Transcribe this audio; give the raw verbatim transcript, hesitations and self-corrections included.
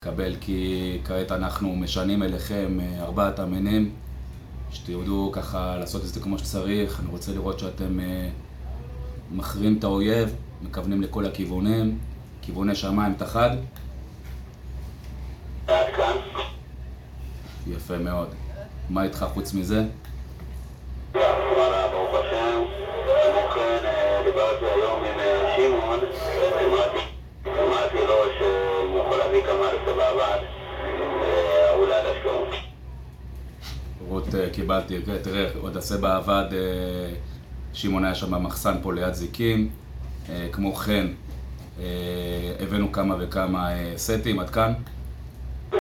קבל כי כעת אנחנו משנים אליכם ארבעת המינים, שתיעודו ככה לעשות את זה כמו שצריך. אני רוצה לראות שאתם מכרים את האויב, מכוונים לכל הכיוונים, כיווני שמיים תחד. עד כאן. יפה מאוד. מה איתך חוץ מזה? וואלה, ברוך השם. כמו כן, דיברתי היום עם שמעון, אמרתי לו שהוא יכול להביא כמה אלפי בעבד, והוא ליד אשקלון. רות, קיבלתי, תראה, עוד עשה בעבד, שמעון היה שם במחסן פה ליד זיקים. כמו כן, הבאנו כמה וכמה סטים עד כאן.